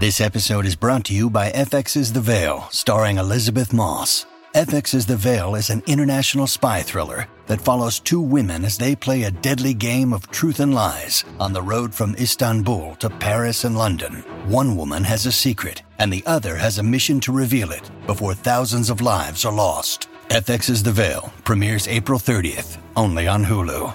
This episode is brought to you by FX's The Veil, starring Elizabeth Moss. FX's The Veil is an international spy thriller that follows two women as they play a deadly game of truth and lies on the road from Istanbul to Paris and London. One woman has a secret, and the other has a mission to reveal it before thousands of lives are lost. FX's The Veil premieres April 30th, only on Hulu.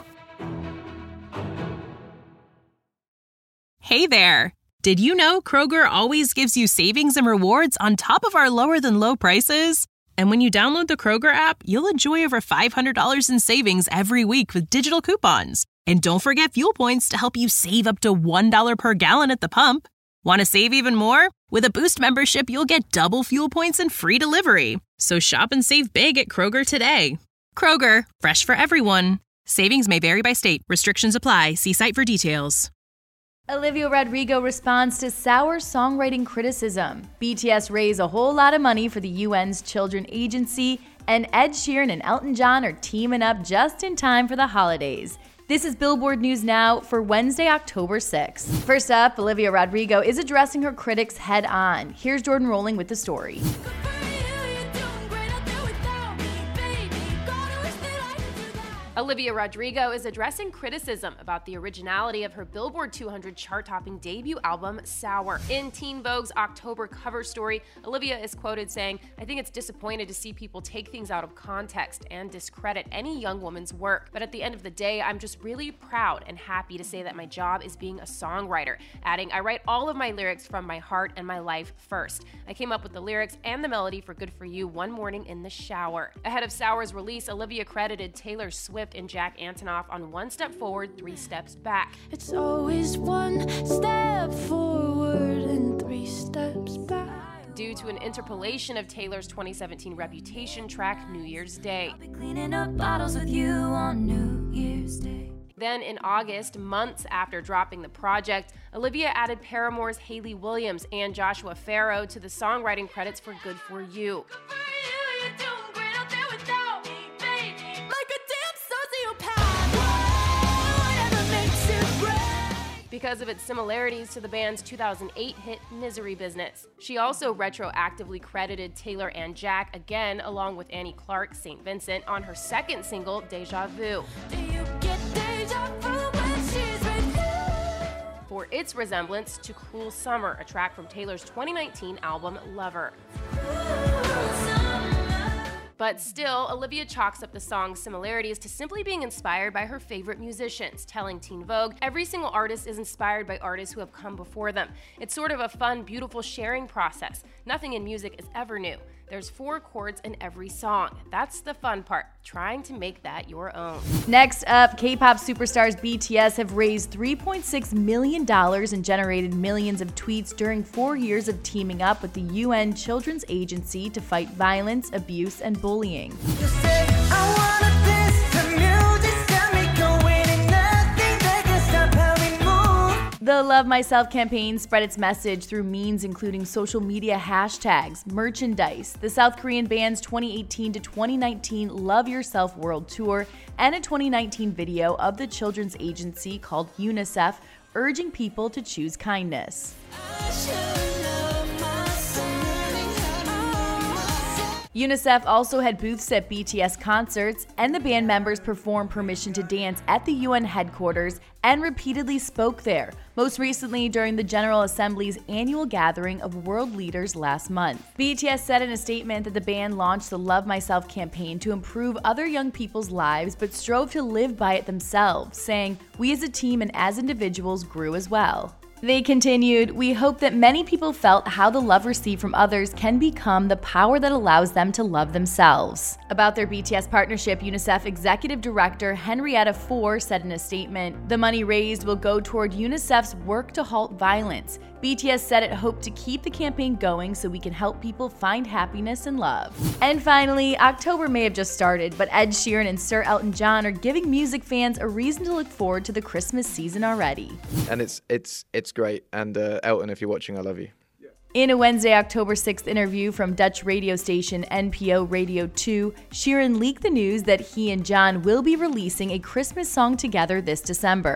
Hey there! Did you know Kroger always gives you savings and rewards on top of our lower-than-low prices? And when you download the Kroger app, you'll enjoy over $500 in savings every week with digital coupons. And don't forget fuel points to help you save up to $1 per gallon at the pump. Want to save even more? With a Boost membership, you'll get double fuel points and free delivery. So shop and save big at Kroger today. Kroger, fresh for everyone. Savings may vary by state. Restrictions apply. See site for details. Olivia Rodrigo responds to sour songwriting criticism. BTS raise a whole lot of money for the UN's Children's Agency, and Ed Sheeran and Elton John are teaming up just in time for the holidays. This is Billboard News Now for Wednesday, October 6th. First up, Olivia Rodrigo is addressing her critics head on. Here's Jordan Rolling with the story. Olivia Rodrigo is addressing criticism about the originality of her Billboard 200 chart-topping debut album, Sour. In Teen Vogue's October cover story, Olivia is quoted saying, "I think it's disappointing to see people take things out of context and discredit any young woman's work. But at the end of the day, I'm just really proud and happy to say that my job is being a songwriter," adding, "I write all of my lyrics from my heart and my life first. I came up with the lyrics and the melody for Good For You one morning in the shower." Ahead of Sour's release, Olivia credited Taylor Swift and Jack Antonoff on One Step Forward, Three Steps Back. It's always one step forward and three steps back. Due to an interpolation of Taylor's 2017 Reputation track, New Year's Day. I'll be cleaning up bottles with you on New Year's Day. Then in August, months after dropping the project, Olivia added Paramore's Hayley Williams and Joshua Farrow to the songwriting credits for Good For You. Because of its similarities to the band's 2008 hit Misery Business. She also retroactively credited Taylor and Jack again, along with Annie Clark, St. Vincent, on her second single, Deja Vu. Do you get deja vu when she's with you? For its resemblance to Cruel Summer, a track from Taylor's 2019 album, Lover. But still, Olivia chalks up the song's similarities to simply being inspired by her favorite musicians, telling Teen Vogue, "Every single artist is inspired by artists who have come before them. It's sort of a fun, beautiful sharing process. Nothing in music is ever new. There's 4 chords in every song. That's the fun part, trying to make that your own." Next up, K-pop superstars BTS have raised $3.6 million and generated millions of tweets during 4 years of teaming up with the UN Children's Agency to fight violence, abuse, and bullying. The Love Myself campaign spread its message through means including social media hashtags, merchandise, the South Korean band's 2018 to 2019 Love Yourself World Tour, and a 2019 video of the Children's Agency called UNICEF, urging people to choose kindness. UNICEF also had booths at BTS concerts, and the band members performed Permission to Dance at the UN headquarters and repeatedly spoke there, most recently during the General Assembly's annual gathering of world leaders last month. BTS said in a statement that the band launched the Love Myself campaign to improve other young people's lives but strove to live by it themselves, saying, "We as a team and as individuals grew as well." They continued, "We hope that many people felt how the love received from others can become the power that allows them to love themselves." About their BTS partnership, UNICEF Executive Director Henrietta Fore said in a statement, "The money raised will go toward UNICEF's work to halt violence. BTS said it hoped to keep the campaign going so we can help people find happiness and love." And finally, October may have just started, but Ed Sheeran and Sir Elton John are giving music fans a reason to look forward to the Christmas season already. And it's great. And Elton, if you're watching, I love you. In a Wednesday, October 6th interview from Dutch radio station NPO Radio 2, Sheeran leaked the news that he and John will be releasing a Christmas song together this December.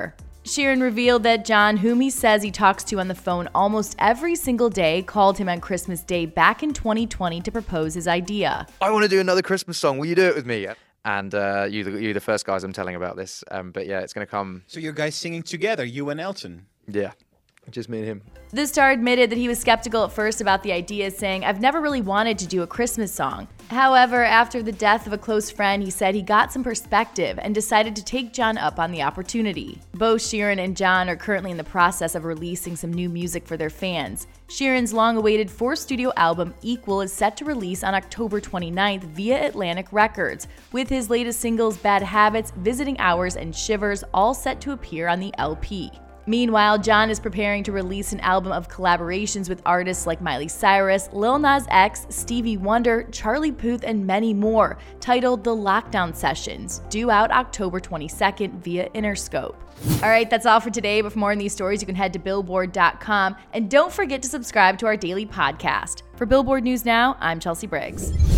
Sheeran revealed that John, whom he says he talks to on the phone almost every single day, called him on Christmas Day back in 2020 to propose his idea. I want to do another Christmas song. Will you do it with me? And you're the first guys I'm telling about this. But yeah, it's going to come. So you're guys singing together, you and Elton? Yeah, just me and him. The star admitted that he was skeptical at first about the idea, saying, "I've never really wanted to do a Christmas song." However, after the death of a close friend, he said he got some perspective and decided to take John up on the opportunity. Both Sheeran and John are currently in the process of releasing some new music for their fans. Sheeran's long-awaited 4th studio album, Equal, is set to release on October 29th via Atlantic Records, with his latest singles Bad Habits, Visiting Hours, and Shivers all set to appear on the LP. Meanwhile, John is preparing to release an album of collaborations with artists like Miley Cyrus, Lil Nas X, Stevie Wonder, Charlie Puth, and many more, titled The Lockdown Sessions, due out October 22nd via Interscope. All right, that's all for today, but for more on these stories, you can head to Billboard.com, and don't forget to subscribe to our daily podcast. For Billboard News Now, I'm Chelsea Briggs.